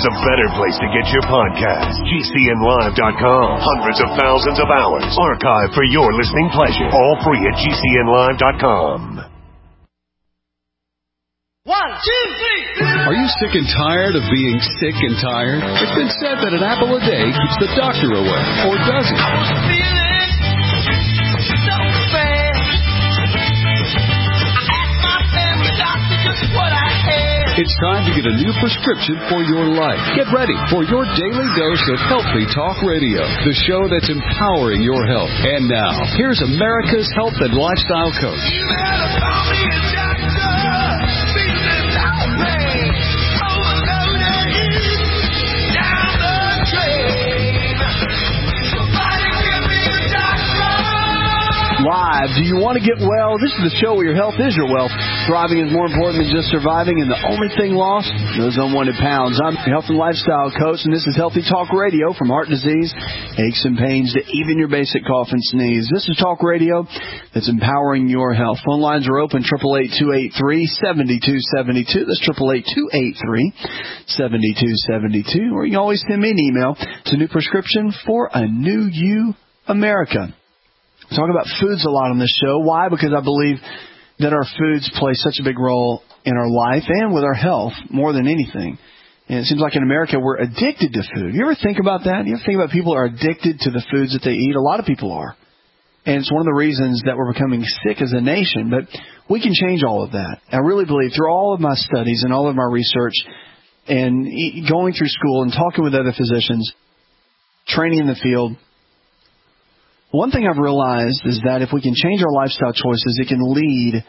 there's a better place to get your podcast. GCNlive.com. Hundreds of thousands of hours archived for your listening pleasure. All free at GCNlive.com. 1, 2, 3. Are you sick and tired of being sick and tired? It's been said that an apple a day keeps the doctor away. Or does it? I was feeling so bad. I asked my family doctor just what I had. It's time to get a new prescription for your life. Get ready for your daily dose of Healthy Talk Radio, the show that's empowering your health. And now, here's America's health and lifestyle coach. You better call me a doctor. Live. Do you want to get well? This is the show where your health is your wealth. Thriving is more important than just surviving, and the only thing lost, those unwanted pounds. I'm your health and lifestyle coach, and this is Healthy Talk Radio. From heart disease, aches and pains, to even your basic cough and sneeze. This is Talk Radio that's empowering your health. Phone lines are open, 888-283-7272. That's 888-283-7272. Or you can always send me an email to New Prescription for a New You, America. We talk about foods a lot on this show. Why? Because I believe that our foods play such a big role in our life and with our health more than anything. And it seems like in America we're addicted to food. You ever think about that? You ever think about people are addicted to the foods that they eat? A lot of people are. And it's one of the reasons that we're becoming sick as a nation. But we can change all of that. I really believe through all of my studies and all of my research and going through school and talking with other physicians, training in the field, one thing I've realized is that if we can change our lifestyle choices, it can lead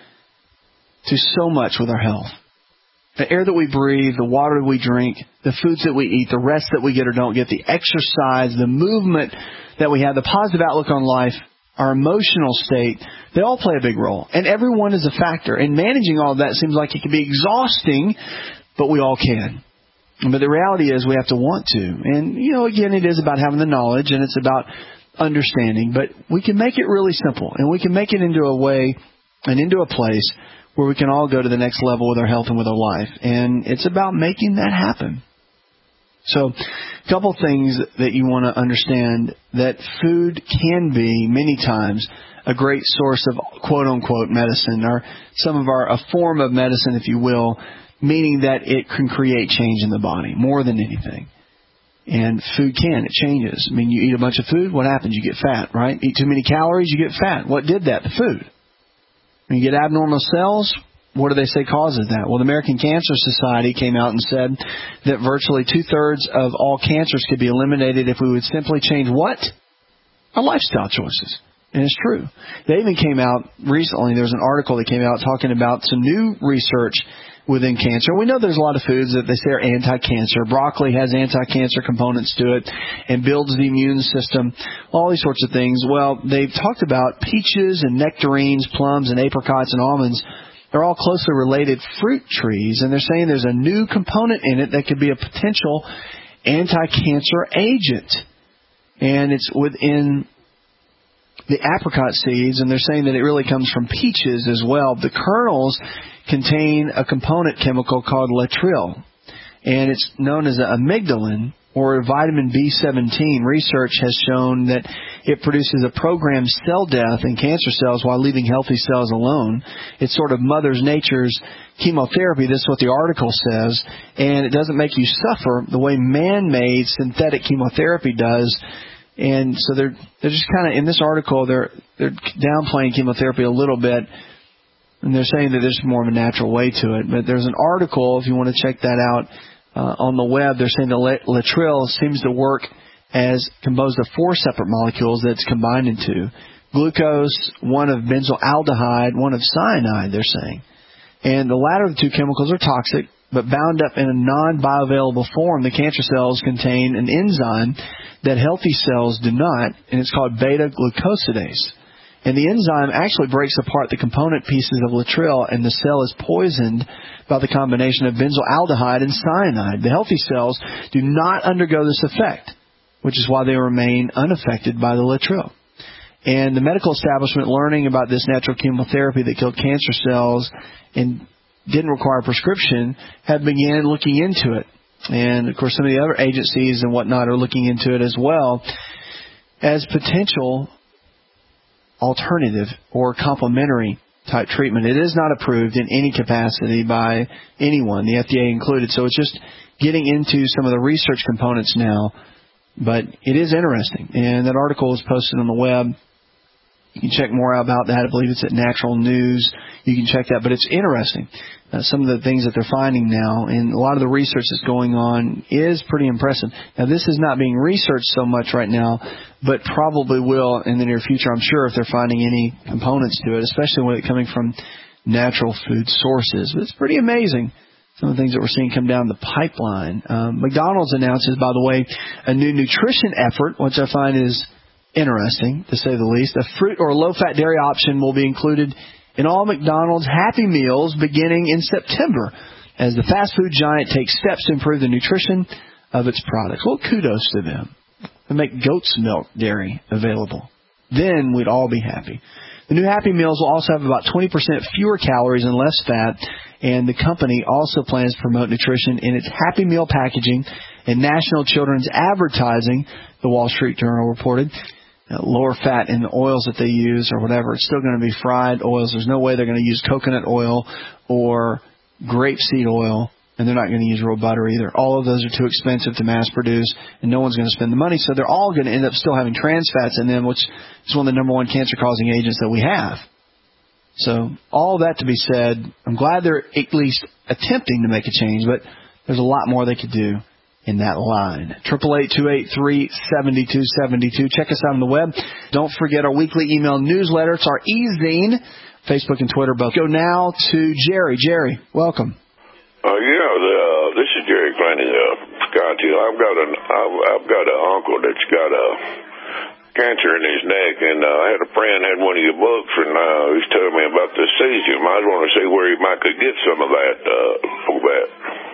to so much with our health. The air that we breathe, the water that we drink, the foods that we eat, the rest that we get or don't get, the exercise, the movement that we have, the positive outlook on life, our emotional state, they all play a big role. And everyone is a factor. And managing all of that seems like it can be exhausting, but we all can. But the reality is we have to want to. And, again, it is about having the knowledge, and it's about understanding, but we can make it really simple, and we can make it into a way and into a place where we can all go to the next level with our health and with our life. And it's about making that happen. So a couple things that you want to understand, that food can be many times a great source of quote-unquote medicine, or a form of medicine, if you will, meaning that it can create change in the body more than anything. And food it changes. I mean, you eat a bunch of food, what happens? You get fat, right? Eat too many calories, you get fat. What did that? The food. When you get abnormal cells, what do they say causes that? Well, the American Cancer Society came out and said that virtually 2/3 of all cancers could be eliminated if we would simply change what? Our lifestyle choices. And it's true. They even came out recently, there was an article that came out talking about some new research within cancer. We know there's a lot of foods that they say are anti-cancer. Broccoli has anti-cancer components to it and builds the immune system, all these sorts of things. Well, they've talked about peaches and nectarines, plums and apricots and almonds. They're all closely related fruit trees, and they're saying there's a new component in it that could be a potential anti-cancer agent. And it's within the apricot seeds, and they're saying that it really comes from peaches as well. The kernels contain a component chemical called latril, and it's known as amygdalin, or vitamin B17. Research has shown that it produces a programmed cell death in cancer cells while leaving healthy cells alone. It's sort of Mother Nature's chemotherapy. This is what the article says, and it doesn't make you suffer the way man-made synthetic chemotherapy does. And so they're just kind of, in this article, they're downplaying chemotherapy a little bit, and they're saying that there's more of a natural way to it. But there's an article, if you want to check that out, on the web. They're saying that latril seems to work as composed of 4 separate molecules that it's combined into. Glucose, one of benzaldehyde, one of cyanide, they're saying. And the latter of the two chemicals are toxic, but bound up in a non-bioavailable form, the cancer cells contain an enzyme that healthy cells do not, and it's called beta-glucosidase. And the enzyme actually breaks apart the component pieces of latril, and the cell is poisoned by the combination of benzaldehyde and cyanide. The healthy cells do not undergo this effect, which is why they remain unaffected by the latril. And the medical establishment, learning about this natural chemotherapy that killed cancer cells and didn't require a prescription, had began looking into it. And, of course, some of the other agencies and whatnot are looking into it as well as potential alternative or complementary type treatment. It is not approved in any capacity by anyone, the FDA included. So it's just getting into some of the research components now. But it is interesting. And that article is posted on the web. You can check more about that. I believe it's at Natural News. You can check that. But it's interesting. Some of the things that they're finding now, and a lot of the research that's going on is pretty impressive. Now, this is not being researched so much right now, but probably will in the near future, I'm sure, if they're finding any components to it, especially when it's coming from natural food sources. But it's pretty amazing, some of the things that we're seeing come down the pipeline. McDonald's announces, by the way, a new nutrition effort, which I find is interesting, to say the least. A fruit or low-fat dairy option will be included in all McDonald's Happy Meals beginning in September as the fast food giant takes steps to improve the nutrition of its products. Well, kudos to them. They make goat's milk dairy available. Then we'd all be happy. The new Happy Meals will also have about 20% fewer calories and less fat, and the company also plans to promote nutrition in its Happy Meal packaging and national children's advertising, the Wall Street Journal reported. Lower fat in the oils that they use or whatever. It's still going to be fried oils. There's no way they're going to use coconut oil or grapeseed oil, and they're not going to use real butter either. All of those are too expensive to mass produce, and no one's going to spend the money, so they're all going to end up still having trans fats in them, which is one of the number one cancer-causing agents that we have. So all that to be said, I'm glad they're at least attempting to make a change, but there's a lot more they could do in that line. 888-283-7272. Check us out on the web. Don't forget our weekly email newsletter. It's our e-zine. Facebook and Twitter both. Go now to Jerry. Jerry, welcome. This is Jerry Clancy, Scotty. I've got an uncle that's got cancer in his neck, and I had a friend had one of your books, and he's telling me about the cesium. I just want to see where he might could get some of that for that.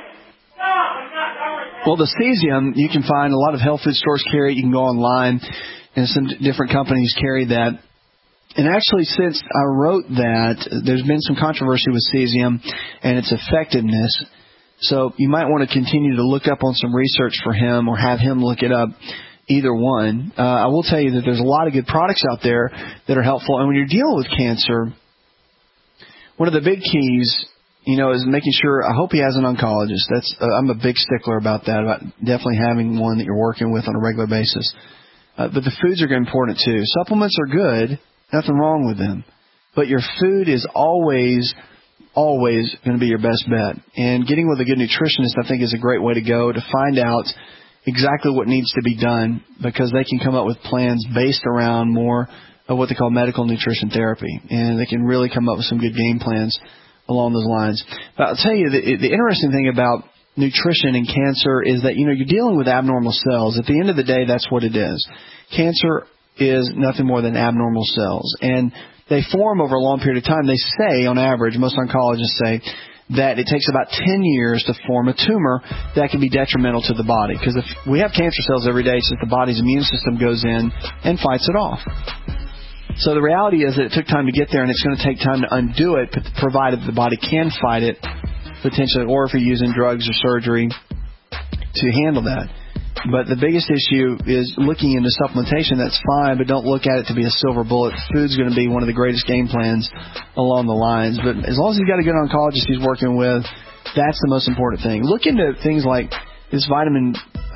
Well, the cesium, you can find a lot of health food stores carry it. You can go online, and some different companies carry that. And actually, since I wrote that, there's been some controversy with cesium and its effectiveness. So you might want to continue to look up on some research for him or have him look it up, either one. I will tell you that there's a lot of good products out there that are helpful. And when you're dealing with cancer, one of the big keys, is making sure, I hope he has an oncologist. I'm a big stickler about that, about definitely having one that you're working with on a regular basis. But the foods are important too. Supplements are good, nothing wrong with them. But your food is always going to be your best bet. And getting with a good nutritionist, I think, is a great way to go to find out exactly what needs to be done, because they can come up with plans based around more of what they call medical nutrition therapy. And they can really come up with some good game plans along those lines. But I'll tell you, the interesting thing about nutrition and cancer is that, you're dealing with abnormal cells. At the end of the day, that's what it is. Cancer is nothing more than abnormal cells. And they form over a long period of time. They say, on average, most oncologists say, that it takes about 10 years to form a tumor that can be detrimental to the body. Because if we have cancer cells every day, so the body's immune system goes in and fights it off. So the reality is that it took time to get there, and it's going to take time to undo it, provided the body can fight it, potentially, or if you're using drugs or surgery to handle that. But the biggest issue is looking into supplementation. That's fine, but don't look at it to be a silver bullet. Food's going to be one of the greatest game plans along the lines. But as long as he's got a good oncologist he's working with, that's the most important thing. Look into things like this vitamin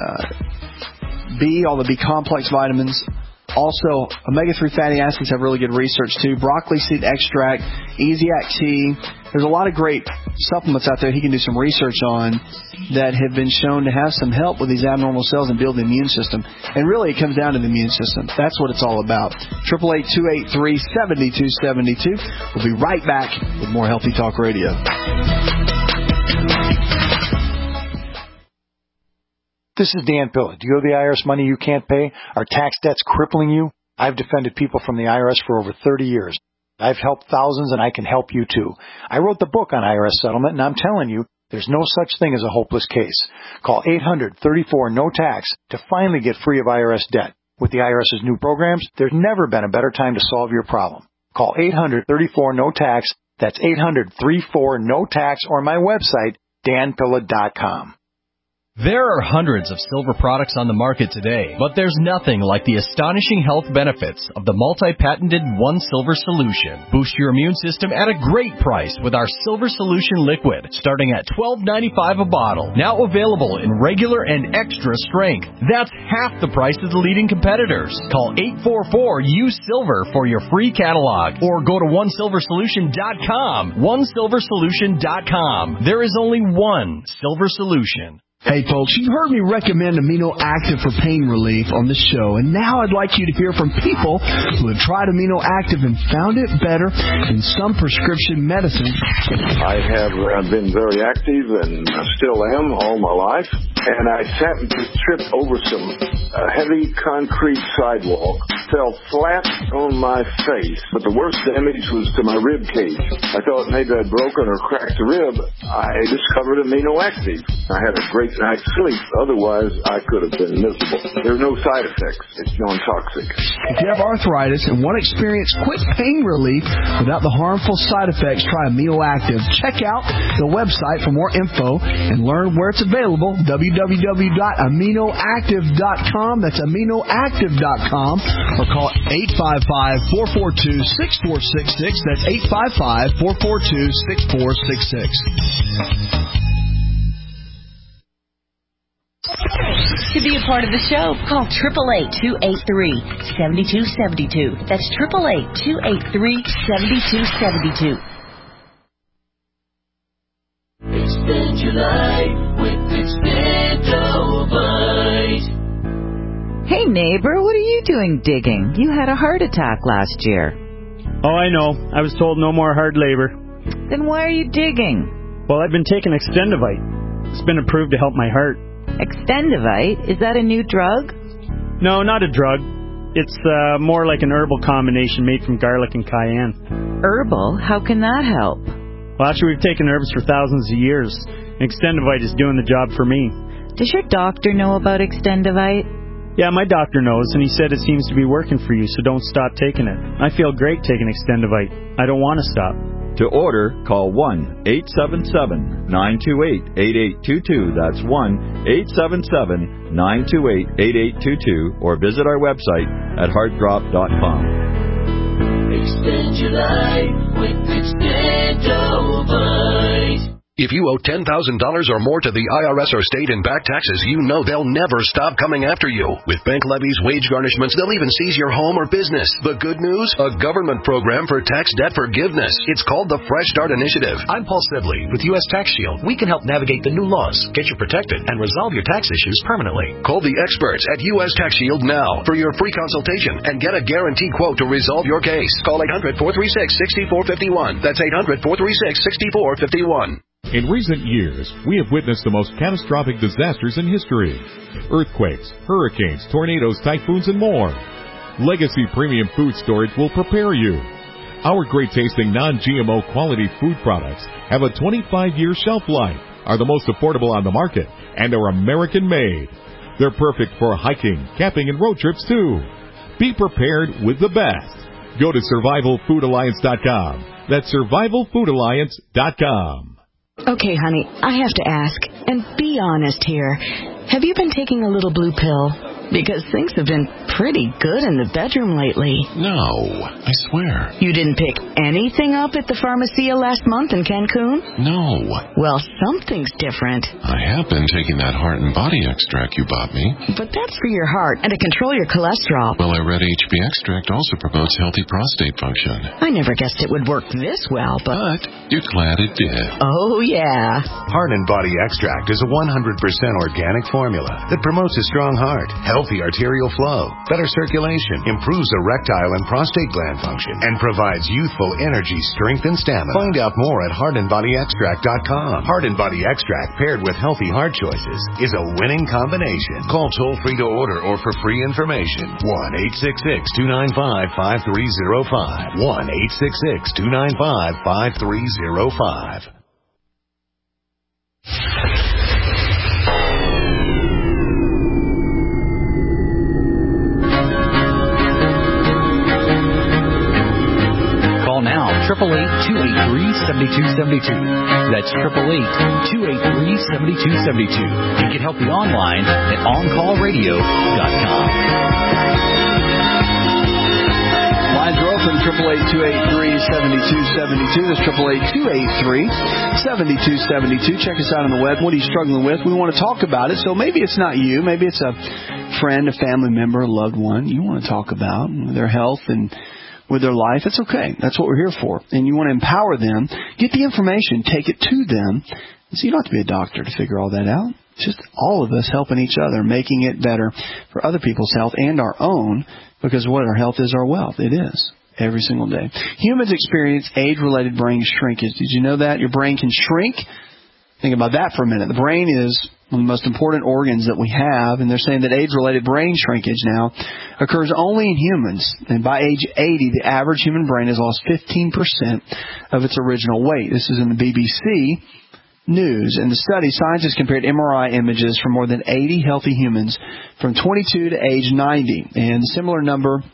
B, all the B-complex vitamins. Also, omega-3 fatty acids have really good research, too. Broccoli seed extract, Easy-Act tea. There's a lot of great supplements out there he can do some research on that have been shown to have some help with these abnormal cells and build the immune system. And really, it comes down to the immune system. That's what it's all about. 888-283-7272. We'll be right back with more Healthy Talk Radio. This is Dan Pilla. Do you owe the IRS money you can't pay? Are tax debts crippling you? I've defended people from the IRS for over 30 years. I've helped thousands, and I can help you too. I wrote the book on IRS settlement, and I'm telling you, there's no such thing as a hopeless case. Call 800-34-NO-TAX to finally get free of IRS debt. With the IRS's new programs, there's never been a better time to solve your problem. Call 800-34-NO-TAX. That's 800-34-NO-TAX, or my website, danpilla.com. There are hundreds of silver products on the market today, but there's nothing like the astonishing health benefits of the multi-patented One Silver Solution. Boost your immune system at a great price with our Silver Solution Liquid, starting at $12.95 a bottle. Now available in regular and extra strength. That's half the price of the leading competitors. Call 844-USILVER for your free catalog, or go to OneSilverSolution.com. OneSilverSolution.com. There is only one Silver Solution. Hey folks, you've heard me recommend Amino Active for pain relief on the show, and now I'd like you to hear from people who have tried Amino Active and found it better than some prescription medicines. I have been very active and still am all my life, and I happened to trip over some heavy concrete sidewalk, fell flat on my face, but the worst damage was to my rib cage. I thought maybe I'd broken or cracked a rib. I discovered Amino Active. I had a great night's sleep. Otherwise, I could have been miserable. There are no side effects. It's non-toxic. If you have arthritis and want to experience quick pain relief without the harmful side effects, try Amino Active. Check out the website for more info and learn where it's available, www.aminoactive.com. That's aminoactive.com, or call 855-442-6466. That's 855-442-6466. To be a part of the show, call 888-283-7272. That's 888-283-7272. Extend your life with Extendovite. Hey neighbor, what are you doing digging? You had a heart attack last year. Oh, I know. I was told no more hard labor. Then why are you digging? Well, I've been taking Extendovite. It's been approved to help my heart. Extendovite? Is that a new drug? No, not a drug. It's more like an herbal combination made from garlic and cayenne. Herbal? How can that help? Well, actually, we've taken herbs for thousands of years. Extendovite is doing the job for me. Does your doctor know about Extendovite? Yeah, my doctor knows, and he said it seems to be working for you, so don't stop taking it. I feel great taking Extendovite. I don't want to stop. To order, call 1-877-928-8822. That's 1-877-928-8822. Or visit our website at heartdrop.com. Extend your life with Extendovite. If you owe $10,000 or more to the IRS or state in back taxes, you know they'll never stop coming after you. With bank levies, wage garnishments, they'll even seize your home or business. The good news? A government program for tax debt forgiveness. It's called the Fresh Start Initiative. I'm Paul Sibley with U.S. Tax Shield. We can help navigate the new laws, get you protected, and resolve your tax issues permanently. Call the experts at U.S. Tax Shield now for your free consultation and get a guaranteed quote to resolve your case. Call 800-436-6451. That's 800-436-6451. In recent years, we have witnessed the most catastrophic disasters in history. Earthquakes, hurricanes, tornadoes, typhoons, and more. Legacy Premium Food Storage will prepare you. Our great-tasting non-GMO quality food products have a 25-year shelf life, are the most affordable on the market, and are American-made. They're perfect for hiking, camping, and road trips, too. Be prepared with the best. Go to SurvivalFoodAlliance.com. That's SurvivalFoodAlliance.com. Okay, honey, I have to ask, and be honest here. Have you been taking a little blue pill? Because things have been pretty good in the bedroom lately. No, I swear. You didn't pick anything up at the Pharmacia last month in Cancun? No. Well, something's different. I have been taking that heart and body extract you bought me. But that's for your heart and to control your cholesterol. Well, I read HB extract also promotes healthy prostate function. I never guessed it would work this well, but you're glad it did. Oh, yeah. Heart and Body Extract is a 100% organic formula that promotes a strong heart, healthy arterial flow, better circulation, improves erectile and prostate gland function, and provides youthful energy, strength, and stamina. Find out more at heartandbodyextract.com. Heart and Body Extract paired with healthy heart choices is a winning combination. Call toll-free to order or for free information. 1-866-295-5305. 1-866-295-5305. Call now, 888-283-7272. That's 888-283-7272. You can help you online at OnCallRadio.com. Lines are open, 888-283-7272. That's 888-283-7272. Check us out on the web. What are you struggling with? We want to talk about it. So maybe it's not you. Maybe it's a friend, a family member, a loved one you want to talk about their health and with their life. It's okay. That's what we're here for. And you want to empower them. Get the information. Take it to them. So you don't have to be a doctor to figure all that out. It's just all of us helping each other, making it better for other people's health and our own, because what our health is our wealth. It is. Every single day. Humans experience age-related brain shrinkage. Did you know that? Your brain can shrink. Think about that for a minute. The brain is one of the most important organs that we have, and they're saying that age-related brain shrinkage now occurs only in humans. And by age 80, the average human brain has lost 15% of its original weight. This is in the BBC News. In the study, scientists compared MRI images from more than 80 healthy humans from 22 to age 90. And a similar number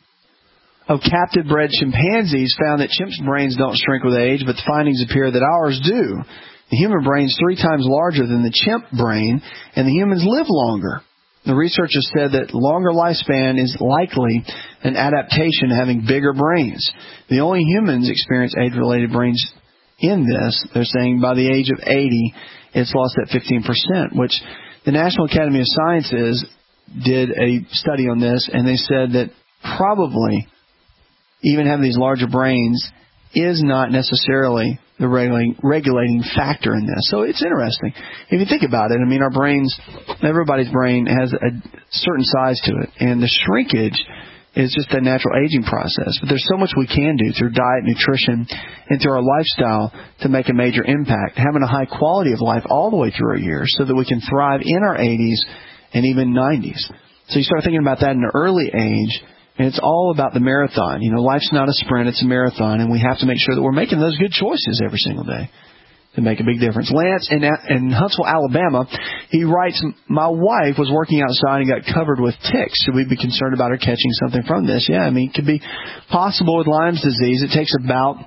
of captive-bred chimpanzees found that chimps' brains don't shrink with age, but the findings appear that ours do. The human brain is 3 times larger than the chimp brain, and the humans live longer. The researchers said that longer lifespan is likely an adaptation to having bigger brains. The only humans experience age-related brains in this. They're saying by the age of 80, it's lost that 15%, which the National Academy of Sciences did a study on this, and they said that probably even having these larger brains is not necessarily the regulating factor in this. So it's interesting. If you think about it, I mean, our brains, everybody's brain has a certain size to it, and the shrinkage is just a natural aging process. But there's so much we can do through diet, nutrition, and through our lifestyle to make a major impact, having a high quality of life all the way through our years so that we can thrive in our 80s and even 90s. So you start thinking about that in an early age, and it's all about the marathon. You know, life's not a sprint, it's a marathon, and we have to make sure that we're making those good choices every single day to make a big difference. Lance in Huntsville, Alabama, he writes, my wife was working outside and got covered with ticks. Should we be concerned about her catching something from this? Yeah, I mean, it could be possible with Lyme's disease. It takes about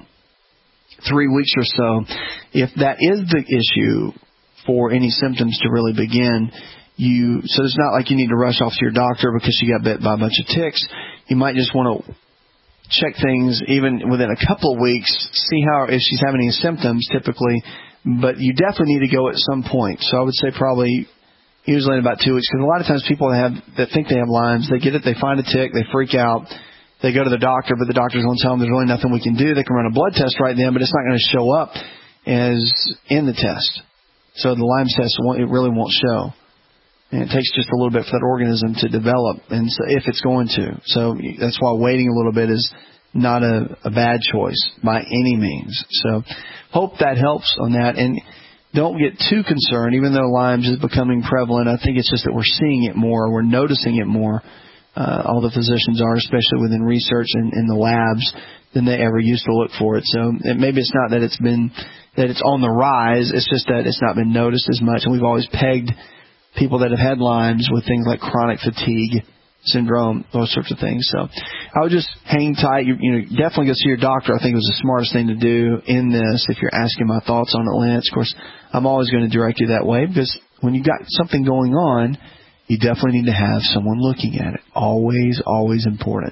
3 weeks or so. If that is the issue for any symptoms to really begin, so it's not like you need to rush off to your doctor because she got bit by a bunch of ticks. You might just want to check things even within a couple of weeks, see if she's having any symptoms typically, but you definitely need to go at some point. So I would say probably usually in about 2 weeks, because a lot of times people that think they have Lyme's, they get it, they find a tick, they freak out, they go to the doctor, but the doctor's going to tell them there's really nothing we can do. They can run a blood test right then, but it's not going to show up as in the test. So the Lyme's test, it really won't show. And it takes just a little bit for that organism to develop, and so if it's going to. So that's why waiting a little bit is not a bad choice by any means. So hope that helps on that. And don't get too concerned, even though Lyme's is becoming prevalent. I think it's just that we're seeing it more, we're noticing it more. All the physicians are, especially within research and in the labs, than they ever used to look for it. So maybe it's not that it's on the rise, it's just that it's not been noticed as much. And we've always pegged people that have had Lyme's with things like chronic fatigue syndrome, those sorts of things. So I would just hang tight. You definitely go see your doctor. I think it was the smartest thing to do in this. If you're asking my thoughts on it, Lance, of course, I'm always going to direct you that way, because when you've got something going on, you definitely need to have someone looking at it. Always, always important.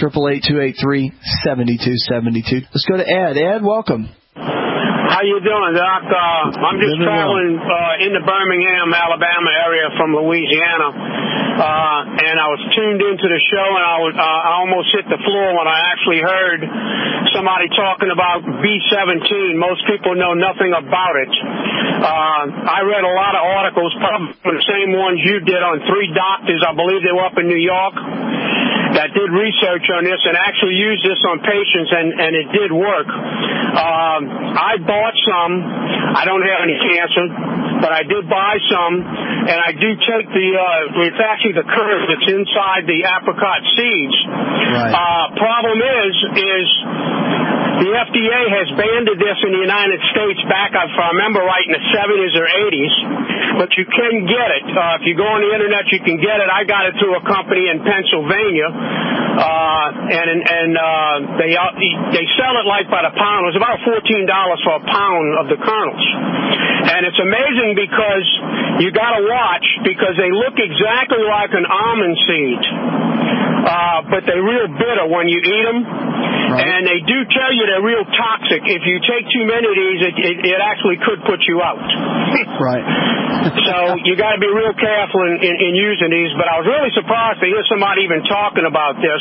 888-283-7272. Let's go to Ed. Ed, welcome. How you doing, Doc? I'm just traveling in the Birmingham, Alabama area from Louisiana, and I was tuned into the show, and I almost hit the floor when I actually heard somebody talking about B17. Most people know nothing about it. I read a lot of articles, probably the same ones you did, on 3 doctors, I believe they were up in New York, that did research on this and actually used this on patients, and it did work. I bought some. I don't have any cancer, but I did buy some, and I do take it's actually the kernel that's inside the apricot seeds. Right. Problem is the FDA has banned this in the United States back, if I remember right, in the 70s or 80s, but you can get it. If you go on the internet, you can get it. I got it through a company in Pennsylvania. They sell it like by the pound. It was about $14 for a pound of the kernels. And it's amazing because you got to watch, because they look exactly like an almond seed. But they're real bitter when you eat them. Right. And they do tell you they're real toxic. If you take too many of these, it actually could put you out. Right. So you got to be real careful in using these. But I was really surprised to hear somebody even talking about this.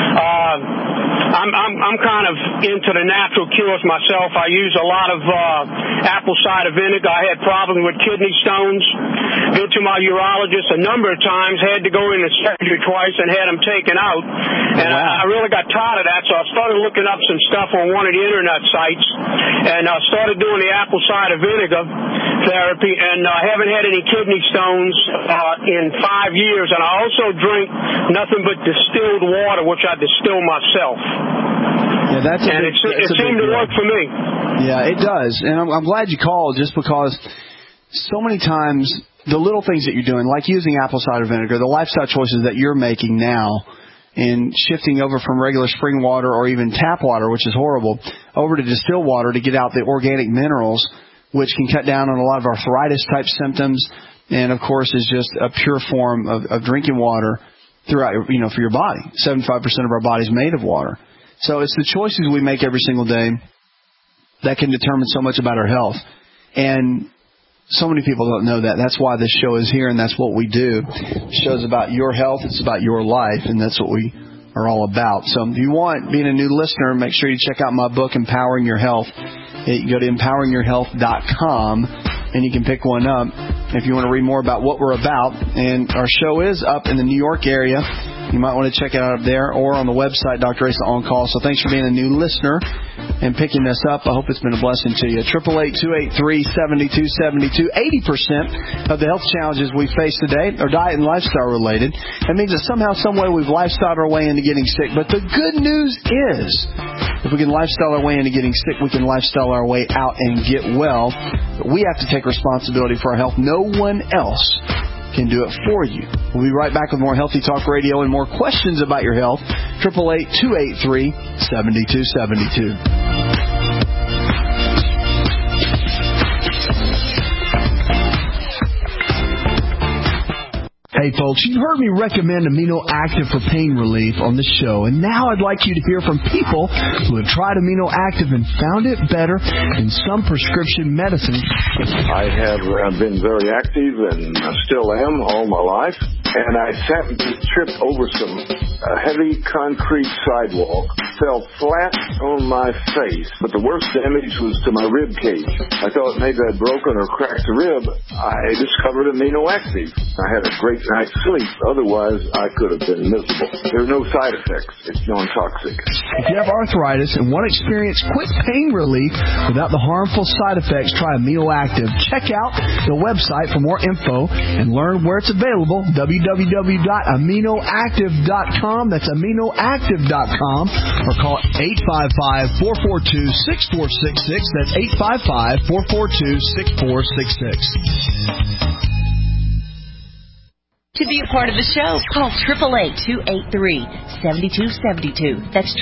I'm kind of into the natural cures myself. I use a lot of apple cider vinegar. I had problems with kidney stones. Been to my urologist a number of times. Had to go into surgery twice and had them taken out. And I really got tired of that, so I started looking up some stuff on one of the internet sites, and I started doing the apple cider vinegar therapy, and I haven't had any kidney stones in 5 years. And I also drink nothing but distilled water, which I distill myself. Yeah, it seemed to work for me. Yeah, it does, and I'm glad you called, just because so many times the little things that you're doing, like using apple cider vinegar, the lifestyle choices that you're making now, and shifting over from regular spring water or even tap water, which is horrible, over to distilled water to get out the organic minerals, which can cut down on a lot of arthritis-type symptoms, and, of course, is just a pure form of drinking water throughout, for your body. 75% of our body is made of water. So it's the choices we make every single day that can determine so much about our health. And so many people don't know that. That's why this show is here, and that's what we do. The show's about your health. It's about your life, and that's what we are all about. So if you want, being a new listener, make sure you check out my book, Empowering Your Health. You go to empoweringyourhealth.com, and you can pick one up if you want to read more about what we're about. And our show is up in the New York area. You might want to check it out up there or on the website, Dr. Asa On Call. So thanks for being a new listener and picking this up. I hope it's been a blessing to you. 888-283-7272. 80% of the health challenges we face today are diet and lifestyle related. That means that somehow, some way, we've lifestyled our way into getting sick. But the good news is, if we can lifestyle our way into getting sick, we can lifestyle our way out and get well. But we have to take responsibility for our health. No one else can do it for you. We'll be right back with more Healthy Talk Radio and more questions about your health. 888-283-7272. Hey folks, you've heard me recommend Amino Active for pain relief on the show, and now I'd like you to hear from people who have tried Amino Active and found it better than some prescription medicines. I have been very active, and I still am all my life, and I happened to trip over some heavy concrete sidewalk, fell flat on my face, but the worst damage was to my rib cage. I thought maybe I'd broken or cracked a rib. I discovered Amino Active. I had a great night's sleep. Otherwise, I could have been miserable. There are no side effects. It's non-toxic. If you have arthritis and want to experience quick pain relief without the harmful side effects, try Amino Active. Check out the website for more info and learn where it's available. www.aminoactive.com. That's aminoactive.com. Or call 855-442-6466. That's 855-442-6466. To be a part of the show, call 888-283-7272. That's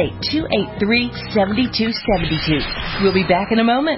888-283-7272. We'll be back in a moment.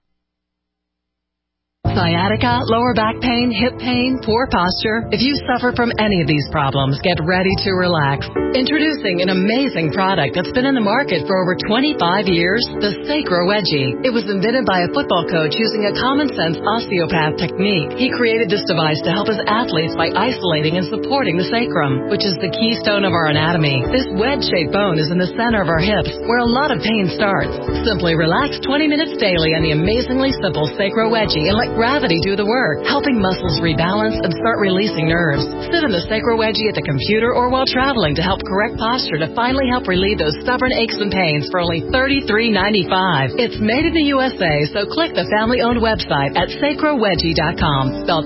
Sciatica, lower back pain, hip pain, poor posture. If you suffer from any of these problems, get ready to relax. Introducing an amazing product that's been in the market for over 25 years, the Sacro Wedgie. It was invented by a football coach using a common-sense osteopath technique. He created this device to help his athletes by isolating and supporting the sacrum, which is the keystone of our anatomy. This wedge-shaped bone is in the center of our hips, where a lot of pain starts. Simply relax 20 minutes daily on the amazingly simple Sacro Wedgie and let gravity do the work, helping muscles rebalance and start releasing nerves. Sit in the Sacro Wedgie at the computer or while traveling to help correct posture to finally help relieve those stubborn aches and pains for only $33.95. It's made in the USA, so click the family-owned website at sacrowedgie.com, spelled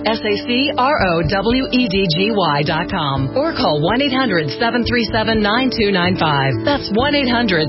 SACROWEDGY.com, or call 1-800-737-9295. That's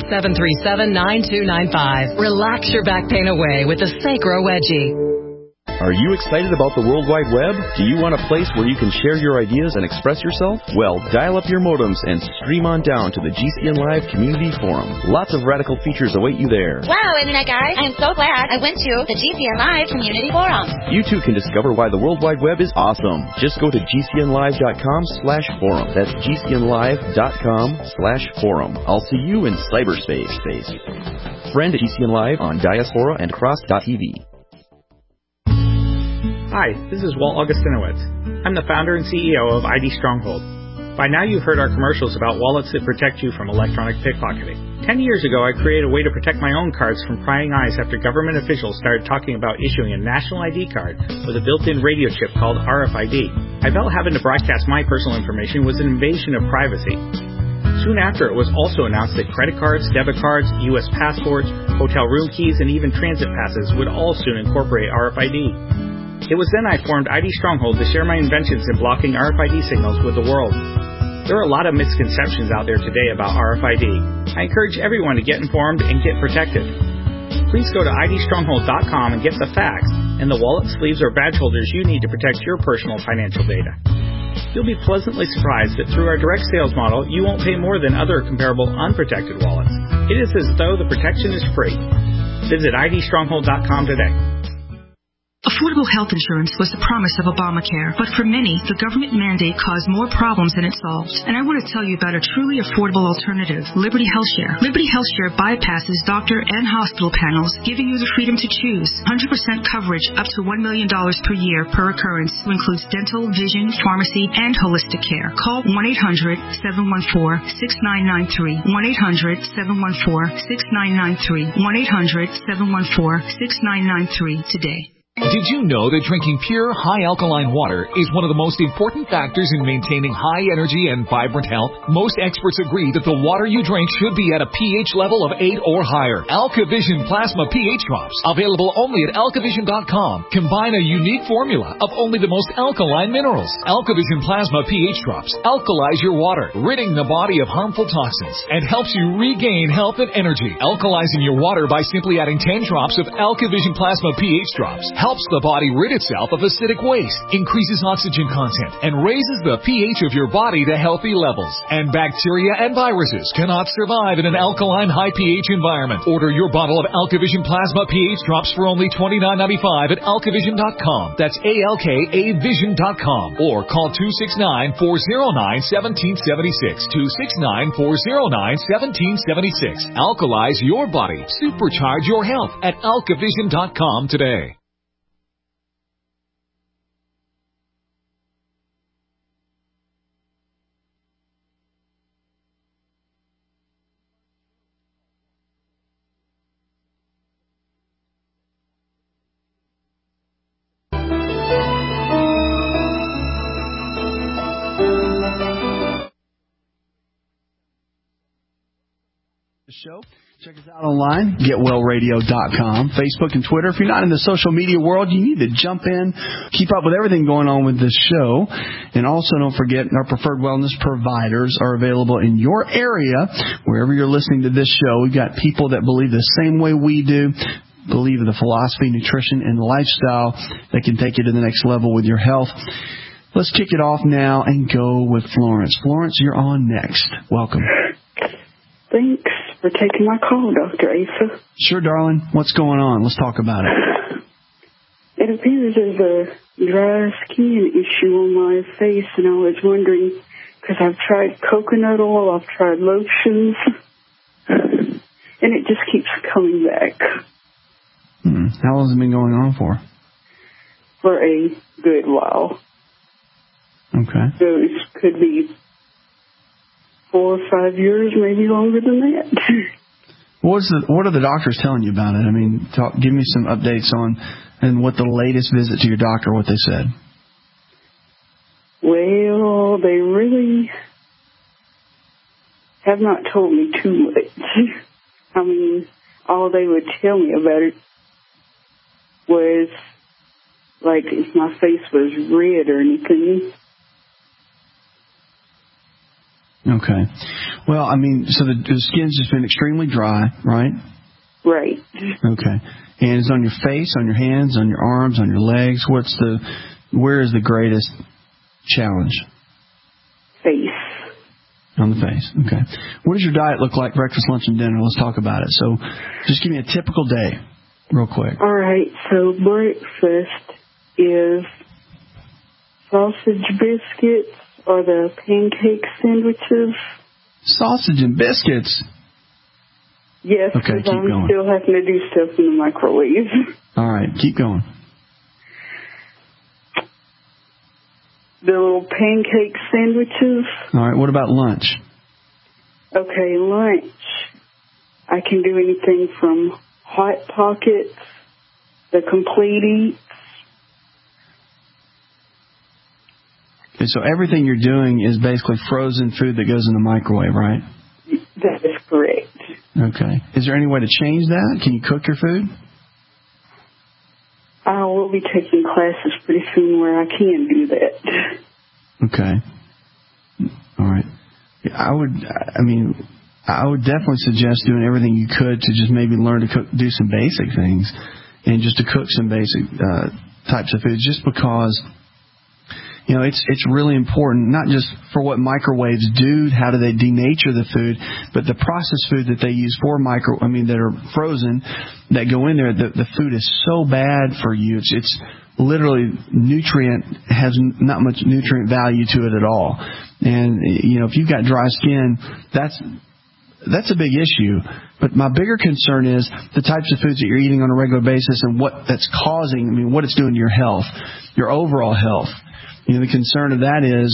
1-800-737-9295. Relax your back pain away with the Sacro Wedgie. Are you excited about the World Wide Web? Do you want a place where you can share your ideas and express yourself? Well, dial up your modems and stream on down to the GCN Live Community Forum. Lots of radical features await you there. Wow, Internet guys, I am so glad I went to the GCN Live Community Forum. You too can discover why the World Wide Web is awesome. Just go to GCNlive.com/forum. That's GCNlive.com/forum. I'll see you in cyberspace. Friend GCN Live on Diaspora and Cross.tv. Hi, this is Walt Augustinowitz. I'm the founder and CEO of ID Stronghold. By now you've heard our commercials about wallets that protect you from electronic pickpocketing. 10 years ago, I created a way to protect my own cards from prying eyes after government officials started talking about issuing a national ID card with a built-in radio chip called RFID. I felt having to broadcast my personal information was an invasion of privacy. Soon after, it was also announced that credit cards, debit cards, U.S. passports, hotel room keys, and even transit passes would all soon incorporate RFID. It was then I formed ID Stronghold to share my inventions in blocking RFID signals with the world. There are a lot of misconceptions out there today about RFID. I encourage everyone to get informed and get protected. Please go to idstronghold.com and get the facts and the wallet, sleeves, or badge holders you need to protect your personal financial data. You'll be pleasantly surprised that through our direct sales model, you won't pay more than other comparable unprotected wallets. It is as though the protection is free. Visit idstronghold.com today. Affordable health insurance was the promise of Obamacare, but for many, the government mandate caused more problems than it solved. And I want to tell you about a truly affordable alternative, Liberty HealthShare. Liberty HealthShare bypasses doctor and hospital panels, giving you the freedom to choose. 100% coverage up to $1 million per year per occurrence, which includes dental, vision, pharmacy, and holistic care. Call 1-800-714-6993. 1-800-714-6993. 1-800-714-6993 today. Did you know that drinking pure, high-alkaline water is one of the most important factors in maintaining high energy and vibrant health? Most experts agree that the water you drink should be at a pH level of 8 or higher. AlkaVision Plasma pH Drops, available only at alkavision.com, combine a unique formula of only the most alkaline minerals. AlkaVision Plasma pH Drops alkalize your water, ridding the body of harmful toxins, and helps you regain health and energy. Alkalizing your water by simply adding 10 drops of AlkaVision Plasma pH Drops helps the body rid itself of acidic waste, increases oxygen content, and raises the pH of your body to healthy levels. And bacteria and viruses cannot survive in an alkaline high pH environment. Order your bottle of AlkaVision Plasma pH Drops for only $29.95 at alkavision.com. That's ALKAvision.com. Or call 269-409-1776. 269-409-1776. Alkalize your body. Supercharge your health at alkavision.com today. Show. Check us out online, getwellradio.com, Facebook and Twitter. If you're not in the social media world, you need to jump in, keep up with everything going on with this show. And also don't forget, our preferred wellness providers are available in your area. Wherever you're listening to this show, we've got people that believe the same way we do, believe in the philosophy, nutrition, and lifestyle that can take you to the next level with your health. Let's kick it off now and go with Florence. Florence, you're on next. Welcome. Thanks for taking my call, Dr. Asa. Sure, darling. What's going on? Let's talk about it. It appears there's a dry skin issue on my face, and I was wondering, because I've tried coconut oil, I've tried lotions, and it just keeps coming back. How long has it been going on for? For a good while. Okay. So it could be 4 or 5 years, maybe longer than that. What are the doctors telling you about it? I mean, give me some updates on and what the latest visit to your doctor, what they said. Well, they really have not told me too much. I mean, all they would tell me about it was like if my face was red or anything. Okay. Well, I mean, so the skin's just been extremely dry, right? Right. Okay. And it's on your face, on your hands, on your arms, on your legs. Where is the greatest challenge? Face. On the face. Okay. What does your diet look like, breakfast, lunch, and dinner? Let's talk about it. So just give me a typical day real quick. All right. So breakfast is sausage biscuits or the pancake sandwiches. Sausage and biscuits? Yes, okay, because I'm still having to do stuff in the microwave. All right, keep going. The little pancake sandwiches. All right, what about lunch? Okay, lunch. I can do anything from Hot Pockets, the Complete Eats. Okay, so everything you're doing is basically frozen food that goes in the microwave, right? That is correct. Okay. Is there any way to change that? Can you cook your food? I will be taking classes pretty soon where I can do that. Okay. All right. I would definitely suggest doing everything you could to just maybe learn to do some basic things and just to cook some basic types of foods, just because it's really important, not just for what microwaves do, how do they denature the food, but the processed food that they use for that are frozen, that go in there, the food is so bad for you. It's literally has not much nutrient value to it at all. And, if you've got dry skin, that's a big issue. But my bigger concern is the types of foods that you're eating on a regular basis and what that's causing, what it's doing to your health, your overall health. The concern of that is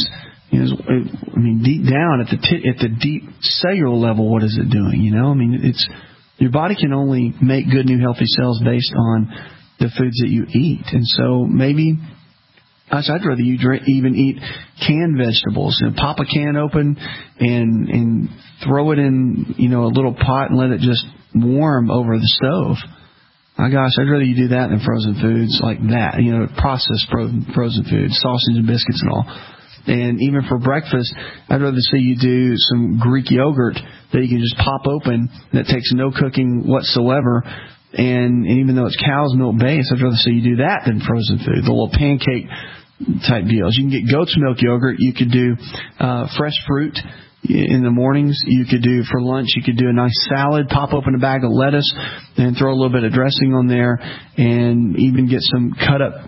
deep down at the deep cellular level, what is it doing? It's your body can only make good, new, healthy cells based on the foods that you eat. And so maybe I'd rather you even eat canned vegetables. Pop a can open and throw it in a little pot and let it just warm over the stove. My gosh, I'd rather you do that than frozen foods like that. Processed frozen foods, sausage and biscuits and all. And even for breakfast, I'd rather see you do some Greek yogurt that you can just pop open that takes no cooking whatsoever. And even though it's cow's milk based, I'd rather see you do that than frozen food. The little pancake type deals. You can get goat's milk yogurt. You could do fresh fruit in the mornings. You could do for lunch. You could do a nice salad. Pop open a bag of lettuce and throw a little bit of dressing on there, and even get some cut up.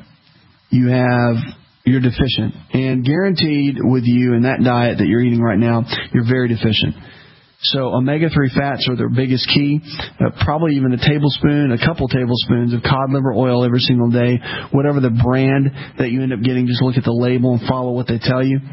You're deficient, and guaranteed with you in that diet that you're eating right now, you're very deficient. So omega-3 fats are their biggest key. Probably even a couple tablespoons of cod liver oil every single day. Whatever the brand that you end up getting, just look at the label and follow what they tell you.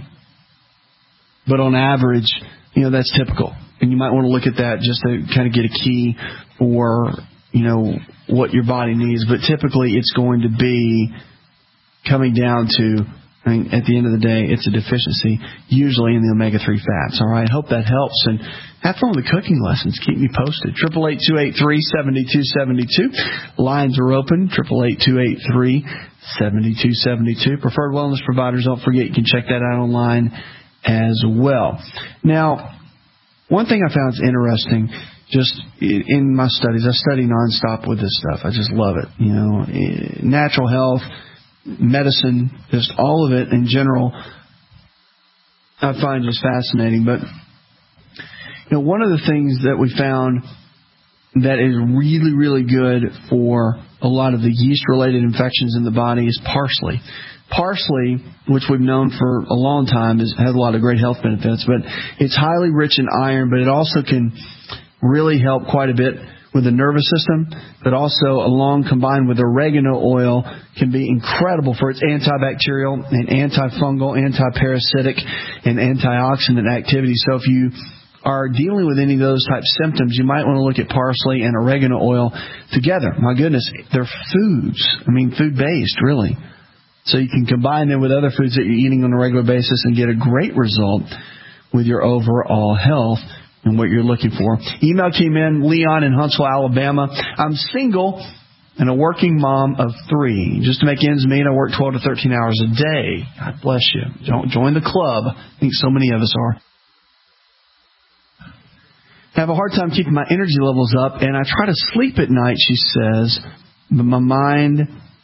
But on average, that's typical. And you might want to look at that just to kind of get a key for, what your body needs. But typically it's going to be coming down to, at the end of the day, it's a deficiency, usually in the omega-3 fats. All right, hope that helps. And have fun with the cooking lessons. Keep me posted. 888-283-7272. Lines are open. 888-283-7272. Preferred Wellness Providers, don't forget, you can check that out online as well. Now, one thing I found is interesting, just in my studies, I study nonstop with this stuff. I just love it. Natural health, medicine, just all of it in general, I find just fascinating. But one of the things that we found that is really, really good for a lot of the yeast-related infections in the body is parsley. Parsley, which we've known for a long time, has a lot of great health benefits, but it's highly rich in iron, but it also can really help quite a bit with the nervous system, but also combined with oregano oil can be incredible for its antibacterial and antifungal, antiparasitic, and antioxidant activity. So if you are dealing with any of those types of symptoms, you might want to look at parsley and oregano oil together. My goodness, they're food-based, really. So you can combine them with other foods that you're eating on a regular basis and get a great result with your overall health and what you're looking for. Email came in, Leon in Huntsville, Alabama. I'm single and a working mom of 3. Just to make ends meet, I work 12 to 13 hours a day. God bless you. Don't join the club. I think so many of us are. have a hard time keeping my energy levels up, and I try to sleep at night, she says, but my mind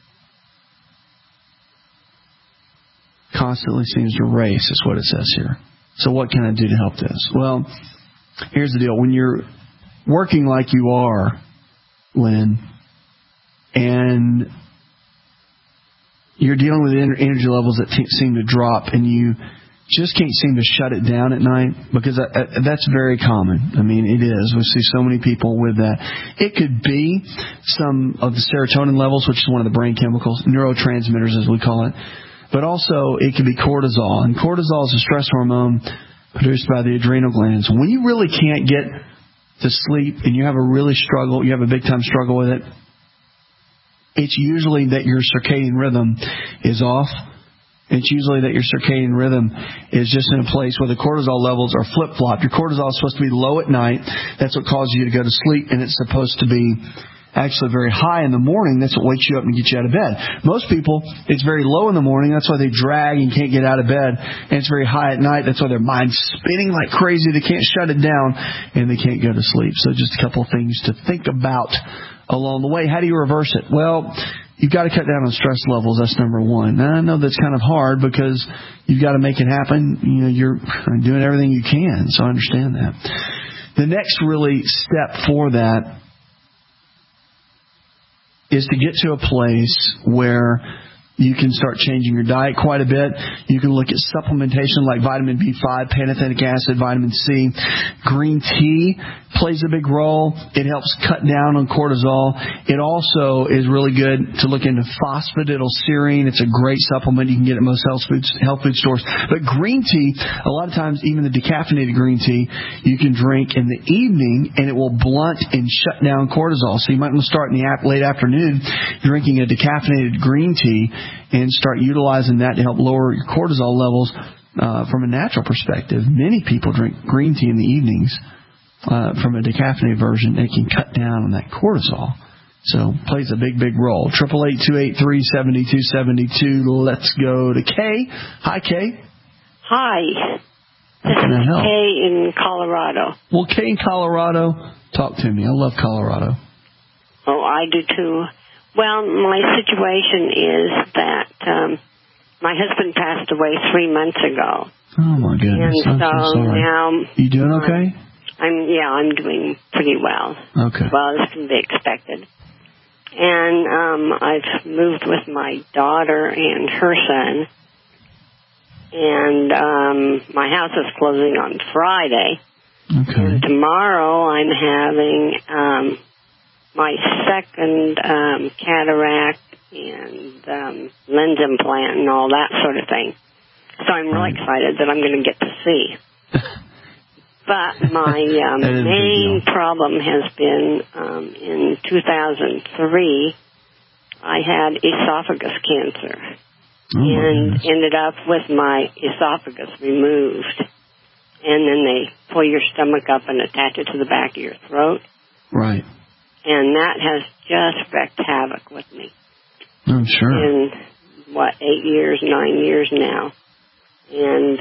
constantly seems to race, is what it says here. So what can I do to help this? Well, here's the deal. When you're working like you are, Lynn, and you're dealing with energy levels that seem to drop, and you just can't seem to shut it down at night, because that's very common. I mean, it is. We see so many people with that. It could be some of the serotonin levels, which is one of the brain chemicals, neurotransmitters as we call it, but also it could be cortisol. And cortisol is a stress hormone produced by the adrenal glands. When you really can't get to sleep and you have a big time struggle with it, it's usually that your circadian rhythm is off. It's usually that your circadian rhythm is just in a place where the cortisol levels are flip-flopped. Your cortisol is supposed to be low at night. That's what causes you to go to sleep, and it's supposed to be actually very high in the morning. That's what wakes you up and gets you out of bed. Most people, it's very low in the morning. That's why they drag and can't get out of bed. And it's very high at night. That's why their mind's spinning like crazy. They can't shut it down, and they can't go to sleep. So just a couple of things to think about along the way. How do you reverse it? Well, you've got to cut down on stress levels. That's number one. Now, I know that's kind of hard because you've got to make it happen. You know, you're doing everything you can, so I understand that. The next really step for that is to get to a place where you can start changing your diet quite a bit. You can look at supplementation like vitamin B5, pantothenic acid, vitamin C. Green tea plays a big role. It helps cut down on cortisol. It also is really good to look into phosphatidylserine. It's a great supplement. You can get it at most health food stores. But green tea, a lot of times even the decaffeinated green tea, you can drink in the evening and it will blunt and shut down cortisol. So you might want to start in the late afternoon drinking a decaffeinated green tea and start utilizing that to help lower your cortisol levels from a natural perspective. Many people drink green tea in the evenings from a decaffeinated version. It can cut down on that cortisol. So plays a big, big role. 888-283-7272. Let's go to Kay. Hi, Kay. Hi. How can I help? Kay in Colorado. Well, Kay in Colorado, talk to me. I love Colorado. Oh, I do too. Well, my situation is that my husband passed away 3 months ago. Oh, my goodness. And I'm so sorry. now... You doing okay? I'm doing pretty well. Okay. Well, as can be expected. And I've moved with my daughter and her son. And my house is closing on Friday. Okay. And tomorrow I'm having... my second cataract and lens implant and all that sort of thing. So I'm really excited that I'm going to get to see. But my main problem has been in 2003, I had esophagus cancer and ended up with my esophagus removed. And then they pull your stomach up and attach it to the back of your throat. Right. And that has just wreaked havoc with me. I'm sure. In, 9 years now. And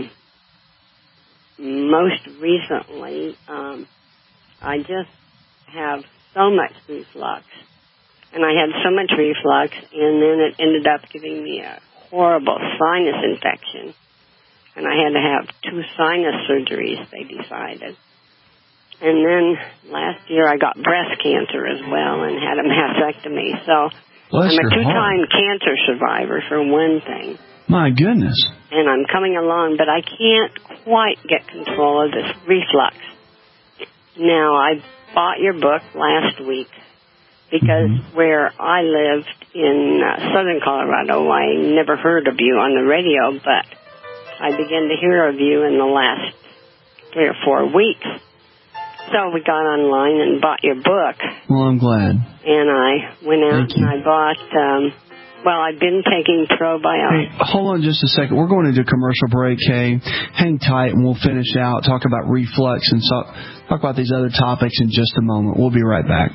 most recently, I just have so much reflux. And I had so much reflux, and then it ended up giving me a horrible sinus infection. And I had to have 2 sinus surgeries, they decided. And then last year I got breast cancer as well and had a mastectomy. So I'm a 2-time cancer survivor, for one thing. My goodness. And I'm coming along, but I can't quite get control of this reflux. Now, I bought your book last week because where I lived in southern Colorado, I never heard of you on the radio, but I began to hear of you in the last 3 or 4 weeks. So we got online and bought your book. Well, I'm glad. And I went out and I bought, I've been taking probiotics. Hey, hold on just a second. We're going into a commercial break, Kay. Hang tight and we'll finish out, talk about reflux and talk about these other topics in just a moment. We'll be right back.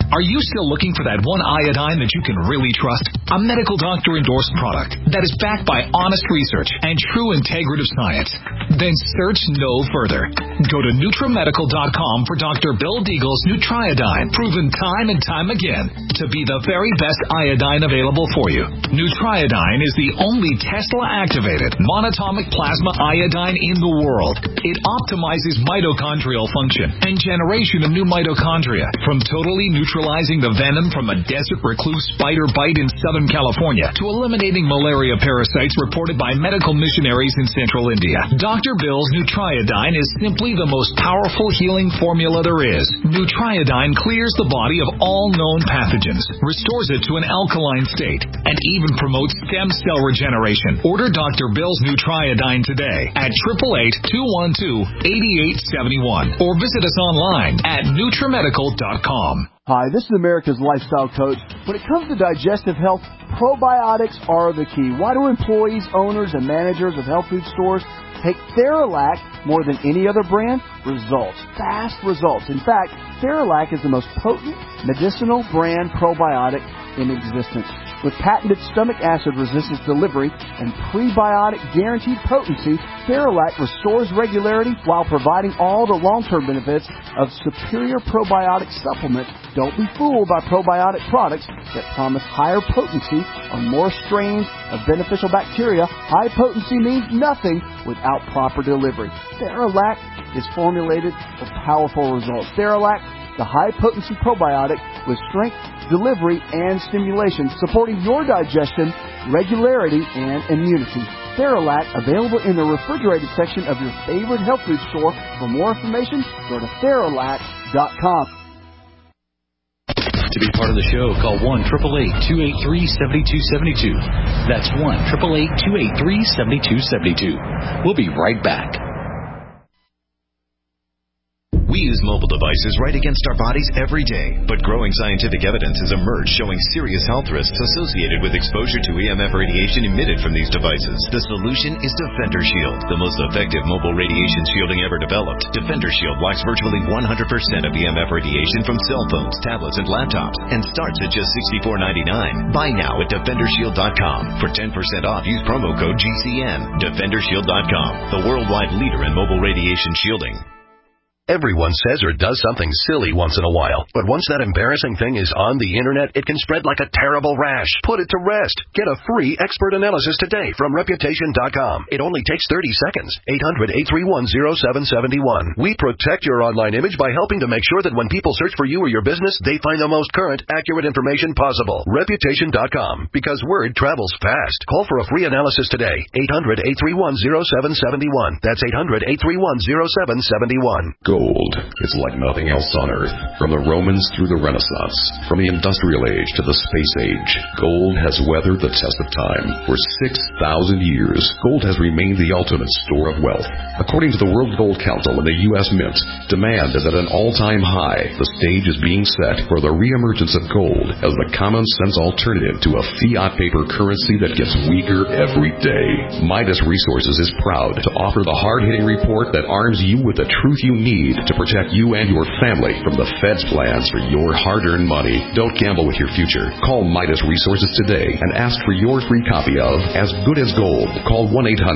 Are you still looking for that one iodine that you can really trust? A medical doctor-endorsed product that is backed by honest research and true integrative science? Then search no further. Go to NutriMedical.com for Dr. Bill Deagle's Nutriodine, proven time and time again to be the very best iodine available for you. Nutriodine is the only Tesla-activated monatomic plasma iodine in the world. It optimizes mitochondrial function and generation of new mitochondria, from totally neutralizing the venom from a desert recluse spider bite in Southern California to eliminating malaria parasites reported by medical missionaries in Central India. Dr. Bill's Nutriodine is simply the most powerful healing formula there is. Nutriodine clears the body of all known pathogens, restores it to an alkaline state, and even promotes stem cell regeneration. Order Dr. Bill's Nutriodine today at 888-212-8871 or visit us online at NutriMedical.com. Hi, this is America's Lifestyle Coach. When it comes to digestive health, probiotics are the key. Why do employees, owners, and managers of health food stores take Theralac more than any other brand? Results. Fast results. In fact, Theralac is the most potent medicinal brand probiotic in existence. With patented stomach acid resistance delivery and prebiotic guaranteed potency, Theralac restores regularity while providing all the long-term benefits of superior probiotic supplement. Don't be fooled by probiotic products that promise higher potency or more strains of beneficial bacteria. High potency means nothing without proper delivery. Theralac is formulated for powerful results. Theralac, the high-potency probiotic with strength, delivery, and stimulation, supporting your digestion, regularity, and immunity. Theralac, available in the refrigerated section of your favorite health food store. For more information, go to Theralac.com. To be part of the show, call 1-888-283-7272. That's 1-888-283-7272. We'll be right back. We use mobile devices right against our bodies every day, but growing scientific evidence has emerged showing serious health risks associated with exposure to EMF radiation emitted from these devices. The solution is Defender Shield, the most effective mobile radiation shielding ever developed. Defender Shield blocks virtually 100% of EMF radiation from cell phones, tablets, and laptops, and starts at just $64.99. Buy now at DefenderShield.com. For 10% off, use promo code GCN. DefenderShield.com, the worldwide leader in mobile radiation shielding. Everyone says or does something silly once in a while, but once that embarrassing thing is on the internet, it can spread like a terrible rash. Put it to rest. Get a free expert analysis today from Reputation.com. It only takes 30 seconds. 800-831-0771. We protect your online image by helping to make sure that when people search for you or your business, they find the most current, accurate information possible. Reputation.com, because word travels fast. Call for a free analysis today. 800-831-0771. That's 800-831-0771. Gold is like nothing else on Earth. From the Romans through the Renaissance, from the Industrial Age to the Space Age, gold has weathered the test of time. For 6,000 years, gold has remained the ultimate store of wealth. According to the World Gold Council and the U.S. Mint, demand is at an all-time high. The stage is being set for the reemergence of gold as the common-sense alternative to a fiat paper currency that gets weaker every day. Midas Resources is proud to offer the hard-hitting report that arms you with the truth you need to protect you and your family from the Fed's plans for your hard-earned money. Don't gamble with your future. Call Midas Resources today and ask for your free copy of As Good as Gold. Call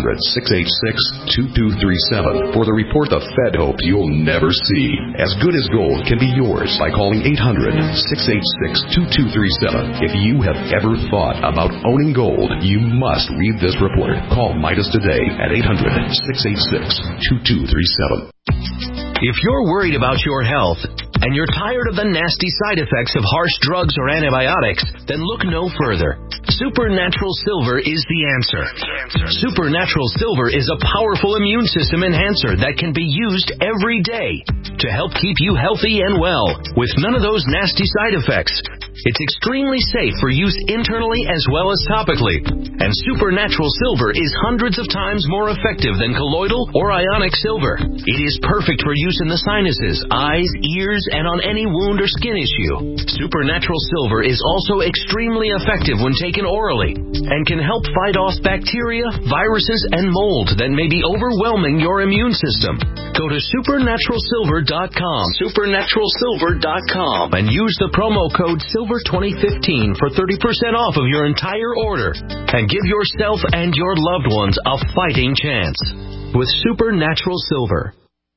1-800-686-2237 for the report the Fed hopes you'll never see. As Good as Gold can be yours by calling 800-686-2237. If you have ever thought about owning gold, you must read this report. Call Midas today at 800-686-2237. If you're worried about your health and you're tired of the nasty side effects of harsh drugs or antibiotics, then look no further. Supernatural Silver is the answer. Supernatural Silver is a powerful immune system enhancer that can be used every day to help keep you healthy and well with none of those nasty side effects. It's extremely safe for use internally as well as topically. And Supernatural Silver is hundreds of times more effective than colloidal or ionic silver. It is perfect for use in the sinuses, eyes, ears, and on any wound or skin issue. Supernatural Silver is also extremely effective when taken orally and can help fight off bacteria, viruses, and mold that may be overwhelming your immune system. Go to supernaturalsilver.com, supernaturalsilver.com, and use the promo code SILVER2015 for 30% off of your entire order. And give yourself and your loved ones a fighting chance with Supernatural Silver.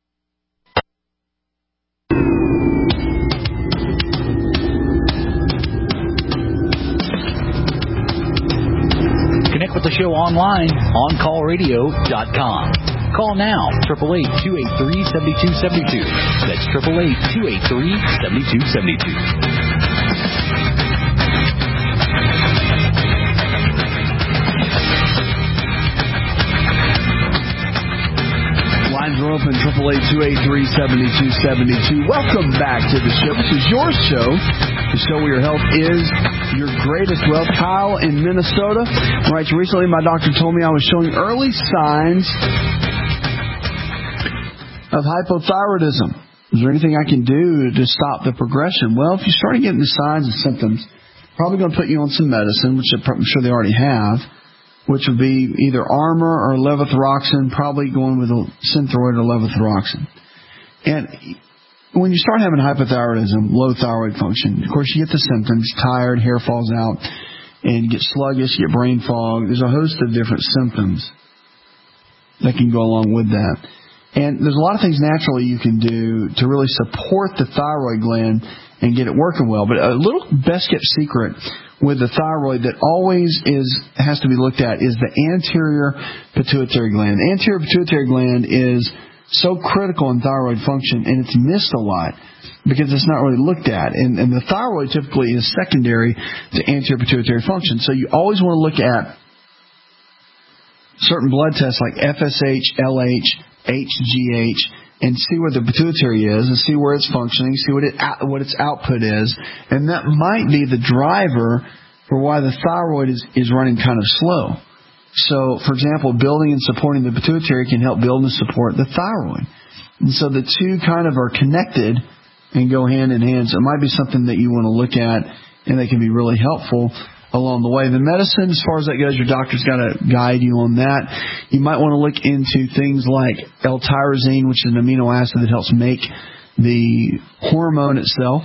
Connect with the show online, OnCallRadio.com. Call now, 888-283-7272. That's 888-283-7272. Lines are open, 888-283-7272. Welcome back to the show. This is your show, the show where your health is your greatest wealth. Kyle in Minnesota writes, recently my doctor told me I was showing early signs of hypothyroidism. Is there anything I can do to stop the progression? Well, if you start getting the signs and symptoms, probably going to put you on some medicine, which I'm sure they already have, which would be either Armour or levothyroxine, probably going with a Synthroid or levothyroxine. And when you start having hypothyroidism, low thyroid function, of course you get the symptoms, tired, hair falls out, and you get sluggish, you get brain fog. There's a host of different symptoms that can go along with that. And there's a lot of things naturally you can do to really support the thyroid gland and get it working well. But a little best kept secret with the thyroid that always has to be looked at is the anterior pituitary gland. The anterior pituitary gland is so critical in thyroid function, and it's missed a lot because it's not really looked at. And the thyroid typically is secondary to anterior pituitary function. So you always want to look at certain blood tests like FSH, LH, HGH, and see where the pituitary is, and see where it's functioning, see what its output is, and that might be the driver for why the thyroid is running kind of slow. So, for example, building and supporting the pituitary can help build and support the thyroid. And so the two kind of are connected and go hand in hand. So it might be something that you want to look at, and that can be really helpful along the way. The medicine, as far as that goes, your doctor's got to guide you on that. You might want to look into things like L-tyrosine, which is an amino acid that helps make the hormone itself.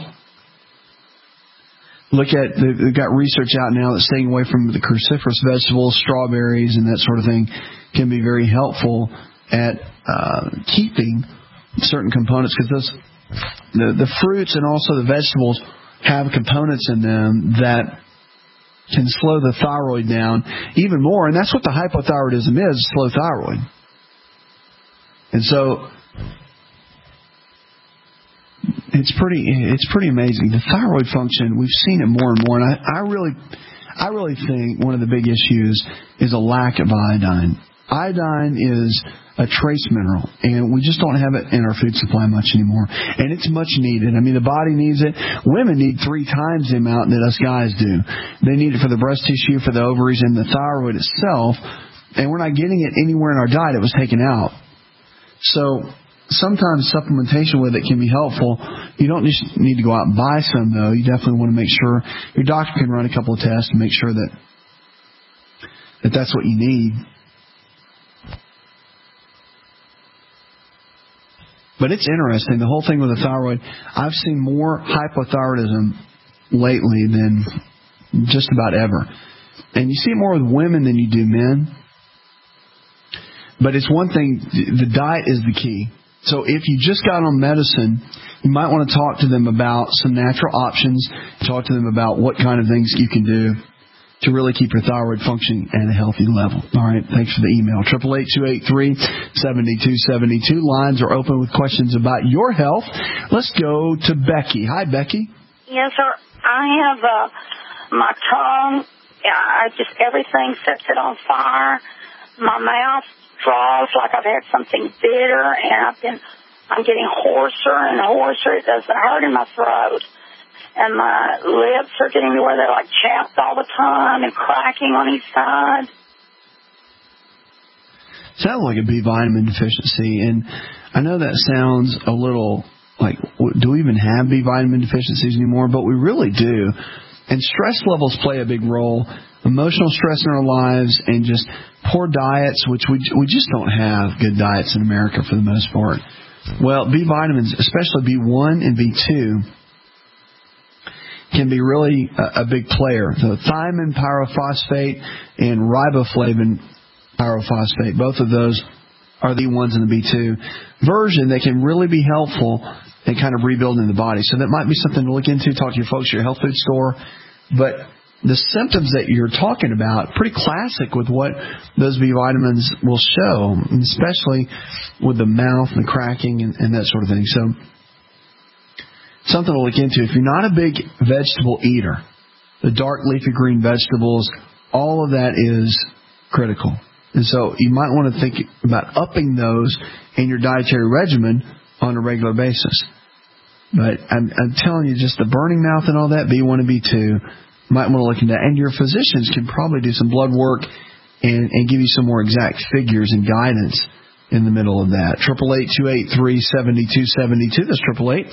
They've got research out now that staying away from the cruciferous vegetables, strawberries, and that sort of thing can be very helpful at keeping certain components, because the fruits and also the vegetables have components in them that can slow the thyroid down even more, and that's what the hypothyroidism is, slow thyroid. And so it's pretty amazing. The thyroid function, we've seen it more and more, and I really think one of the big issues is a lack of iodine. Iodine is a trace mineral, and we just don't have it in our food supply much anymore. And it's much needed. I mean, the body needs it. Women need 3 times the amount that us guys do. They need it for the breast tissue, for the ovaries, and the thyroid itself. And we're not getting it anywhere in our diet. It was taken out. So sometimes supplementation with it can be helpful. You don't just need to go out and buy some, though. You definitely want to make sure your doctor can run a couple of tests and make sure that that's what you need. But it's interesting, the whole thing with the thyroid. I've seen more hypothyroidism lately than just about ever. And you see it more with women than you do men. But it's one thing, the diet is the key. So if you just got on medicine, you might want to talk to them about some natural options. Talk to them about what kind of things you can do to really keep your thyroid functioning at a healthy level. All right, thanks for the email. 888-283-7272. Lines are open with questions about your health. Let's go to Becky. Hi, Becky. Yes, sir. I have my tongue. Everything sets it on fire. My mouth draws like I've had something bitter, and I'm getting hoarser and hoarser. It doesn't hurt in my throat. and my lips are getting to where they're like chapped all the time and cracking on each side. Sounds like a B vitamin deficiency, and I know that sounds a little like, do we even have B vitamin deficiencies anymore? But we really do. And stress levels play a big role. Emotional stress in our lives and just poor diets, which we just don't have good diets in America for the most part. Well, B vitamins, especially B1 and B2, can be really a big player. So thiamine pyrophosphate and riboflavin pyrophosphate, both of those are the ones in the B2 version that can really be helpful in kind of rebuilding the body. So that might be something to look into. Talk to your folks at your health food store. But the symptoms that you're talking about, pretty classic with what those B vitamins will show, especially with the mouth and the cracking and that sort of thing. So something to look into. If you're not a big vegetable eater, the dark leafy green vegetables, all of that is critical. And so you might want to think about upping those in your dietary regimen on a regular basis. But I'm telling you, just the burning mouth and all that, B1 and B2, might want to look into that. And your physicians can probably do some blood work and give you some more exact figures and guidance in the middle of that. 888-283-7272. That's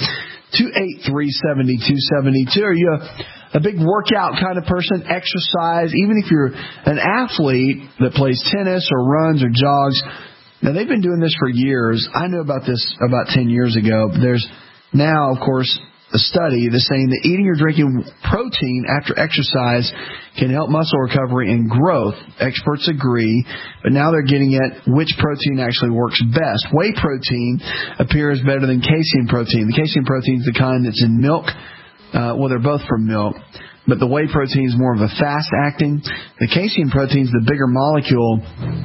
888-283-7272. Are you a big workout kind of person, exercise, even if you're an athlete that plays tennis or runs or jogs? Now, they've been doing this for years. I knew about this about 10 years ago. There's now, of course, a study that's saying that eating or drinking protein after exercise can help muscle recovery and growth. Experts agree, but now they're getting at which protein actually works best. Whey protein appears better than casein protein. The casein protein is the kind that's in milk. Well, they're both from milk, but the whey protein is more of a fast-acting. The casein protein is the bigger molecule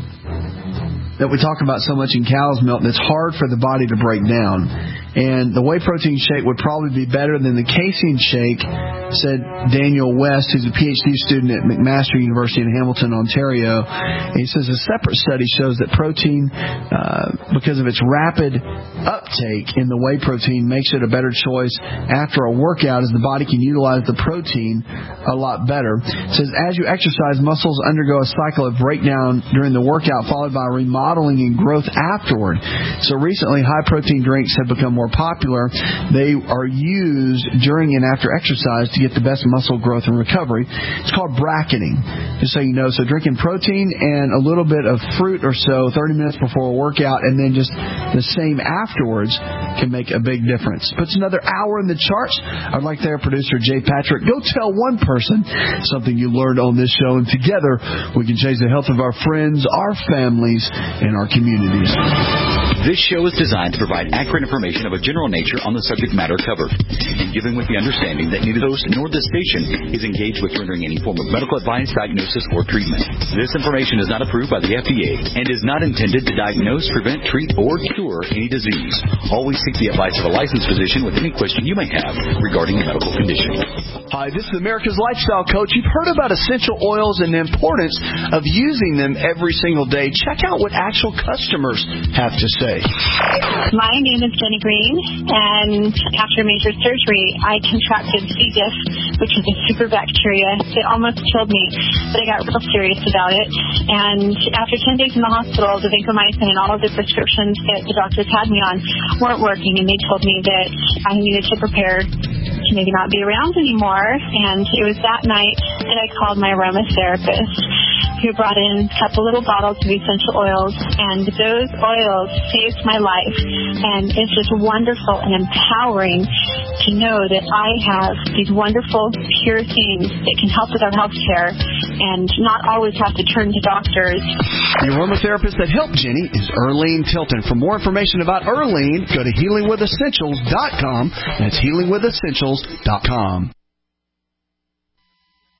that we talk about so much in cow's milk that's hard for the body to break down. And the whey protein shake would probably be better than the casein shake, said Daniel West, who's a PhD student at McMaster University in Hamilton, Ontario. And he says a separate study shows that protein, because of its rapid uptake in the whey protein, makes it a better choice after a workout, as the body can utilize the protein a lot better. It says as you exercise, muscles undergo a cycle of breakdown during the workout, followed by remodeling and growth afterward. So recently, high-protein drinks have become more popular. They are used during and after exercise to get the best muscle growth and recovery. It's called bracketing, just so you know. So drinking protein and a little bit of fruit or so 30 minutes before a workout and then just the same afterwards can make a big difference. Puts another hour in the charts. I'd like their producer, Jay Patrick, go tell one person something you learned on this show, and together we can change the health of our friends, our families, and our communities. This show is designed to provide accurate information of a general nature on the subject matter covered, and given with the understanding that neither the host nor the station is engaged with rendering any form of medical advice, diagnosis, or treatment. This information is not approved by the FDA and is not intended to diagnose, prevent, treat, or cure any disease. Always seek the advice of a licensed physician with any question you may have regarding a medical condition. Hi, this is America's Lifestyle Coach. You've heard about essential oils and the importance of using them every single day. Check out what actual customers have to say. My name is Jenny Green, and after major surgery, I contracted C. diff, which is a super bacteria. It almost killed me, but I got real serious about it. And after 10 days in the hospital, the vancomycin and all of the prescriptions that the doctors had me on weren't working, and they told me that I needed to prepare to maybe not be around anymore. And it was that night that I called my aromatherapist, who brought in a couple little bottles of essential oils, and those oils saved my life. And it's just wonderful and empowering to know that I have these wonderful, pure things that can help with our health care and not always have to turn to doctors. The aromatherapist that helped Jenny is Earlene Tilton. For more information about Earlene, go to healingwithessentials.com. That's healingwithessentials.com.